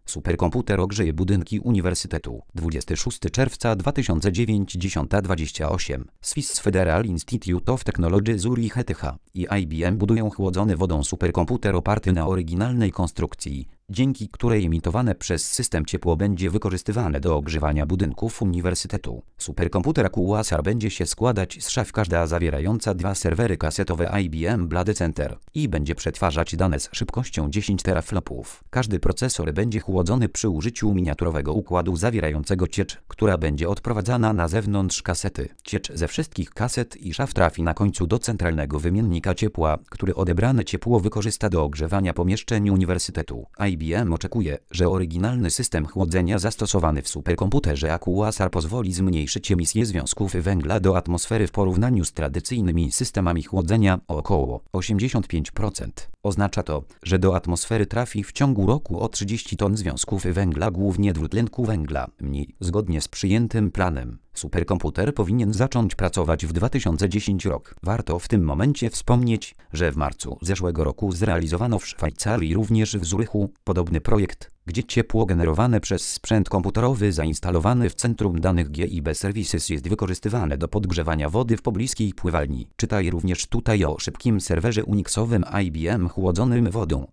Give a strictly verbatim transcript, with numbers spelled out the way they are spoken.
Superkomputer ogrzeje budynki uniwersytetu. dwudziestego szóstego czerwca dwa tysiące dziewiątego, dziesiąta dwadzieścia osiem. Swiss Federal Institute of Technology Zurich E T H i I B M budują chłodzony wodą superkomputer oparty na oryginalnej konstrukcji, dzięki której emitowane przez system ciepło będzie wykorzystywane do ogrzewania budynków uniwersytetu. Superkomputer A Q A S A R będzie się składać z szaf, każda zawierająca dwa serwery kasetowe I B M Blade Center i będzie przetwarzać dane z szybkością dziesięć teraflopów. Każdy procesor będzie chłodzony przy użyciu miniaturowego układu zawierającego ciecz, która będzie odprowadzana na zewnątrz kasety. Ciecz ze wszystkich kaset i szaf trafi na końcu do centralnego wymiennika ciepła, który odebrane ciepło wykorzysta do ogrzewania pomieszczeń uniwersytetu. I B M oczekuje, że oryginalny system chłodzenia zastosowany w superkomputerze A Q A S A R pozwoli zmniejszyć emisję związków węgla do atmosfery w porównaniu z tradycyjnymi systemami chłodzenia o około osiemdziesiąt pięć procent. Oznacza to, że do atmosfery trafi w ciągu roku o trzydzieści ton związków węgla, głównie dwutlenku węgla, mniej. Zgodnie z przyjętym planem, superkomputer powinien zacząć pracować w dwa tysiące dziesiątym roku. Warto w tym momencie wspomnieć, że w marcu zeszłego roku zrealizowano w Szwajcarii, również w Zurychu, podobny projekt, gdzie ciepło generowane przez sprzęt komputerowy zainstalowany w centrum danych G I B Services jest wykorzystywane do podgrzewania wody w pobliskiej pływalni. Czytaj również tutaj o szybkim serwerze unixowym I B M chłodzonym wodą.